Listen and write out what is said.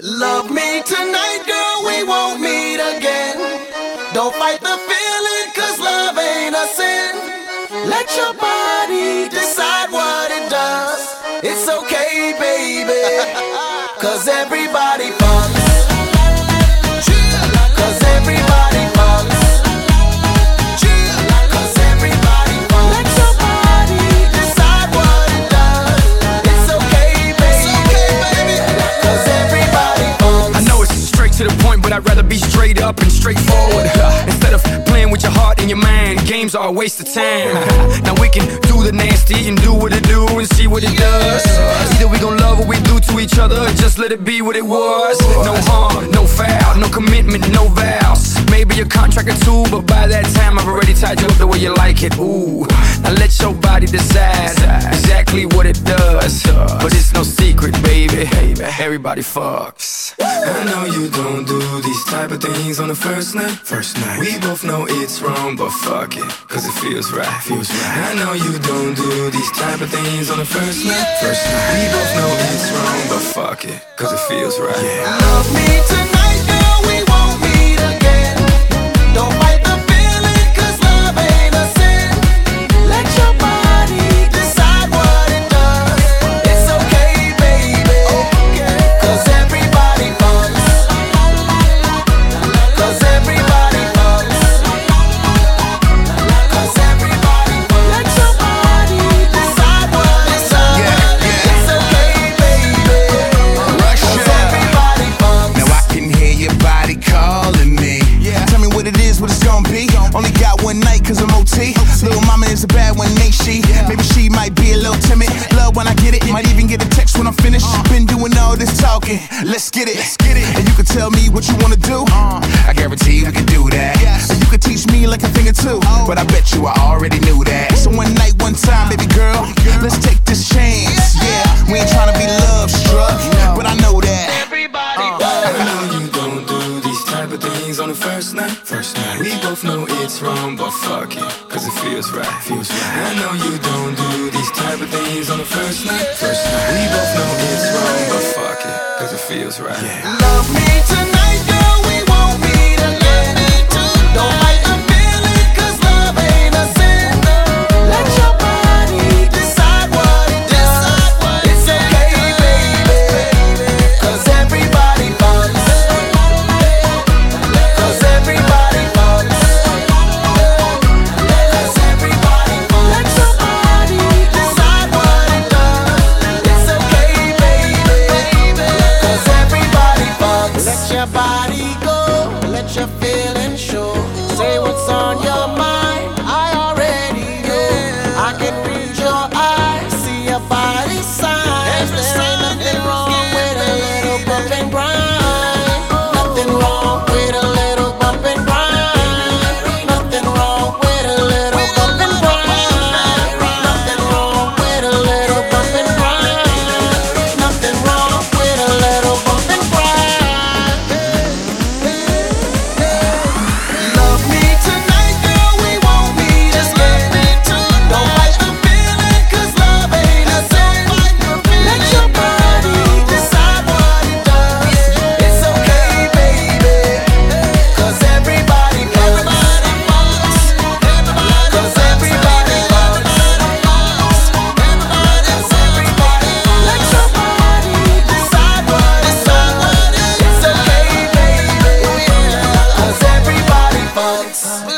Love me tonight, girl, we won't meet again. Don't fight the feeling, cause love ain't a sin. Let your body decide what it does. It's okay, baby, cause everybody fucks. Cause everybody fucks. Cause everybody fucks. Let your body decide what it does. It's okay, baby, cause everybody fucks. I know it's straight to the point, but I'd rather be straight up and straightforward. Instead of playing with your heart and your mind, games are a waste of time. Now we can do the nasty and do what it do and see what it does. Either we gon' love what we do to each other, or just let it be what it was. No harm, no foul, no commitment, no vows. Maybe a contract or two, but by that time I've already tied you up the way you like it. Ooh, now let your body decide exactly what it does. But it's no secret, baby, everybody fucks. I know you don't do these type of things on the first night. We both know it's wrong, but fuck it, cause it feels right. I know you don't do these type of things on the first night. We both know it's wrong, but fuck it, cause it feels right. Love me tonight, girl, we won't meet again. Don't fight the feeling, cause love ain't a sin. Let your body decide what it does. It's okay, baby, cause everybody fucks. Cause everybody fucks. Cause everybody fucks. Let your body decide what it does. It's okay, baby, cause everybody fucks. Now I can hear your body calling me. Tell me what it is, what it's gonna be. Only got one night cause I'm OT. Little mama is a bad one, ain't she? Maybe she might be a little timid. Love when I get it, might even get a text when I'm finished. Been doing all this talking, let's get it. And you can tell me what you wanna do. I guarantee we can do that. And you can teach me like a thing or two. But I bet you I already knew that. So one night, one time, baby girl, let's take this chance. Yeah, we ain't tryna be love struck, but I know that Everybody I know you don't do these type of things on the first night. We both know it's wrong, but fuck it, cause it feels right. I know you don't do these type of things on the first night. We both know it's wrong, but fuck it, cause it feels right. Love me tonight, girl, we won't meet again. Don't fight the feeling, cause love ain't a sin. Let your body decide what it does. It's okay, baby, cause everybody fucks. Cause everybody fucks. Cause everybody fucks. Let your body decide what it does. It's okay, baby, cause everybody fucks. Let your body go, let your feelings show. Say what's on your mind, I already know. I can read your eyes, see your body signs. There ain't nothing wrong with a little bump and grind. Nothing wrong with a little bump and grind. Nothing wrong with a little bump and grind. Nothing wrong with a little bump and grind. Nothing wrong with a little bump and grind. Love me tonight, girl, we won't meet again. Don't fight the feeling, cause love ain't a sin. Let your body decide what it does. It's okay, baby, cause everybody fucks. Cause everybody fucks. Let your body decide what it does. It's okay, baby, cause everybody fucks.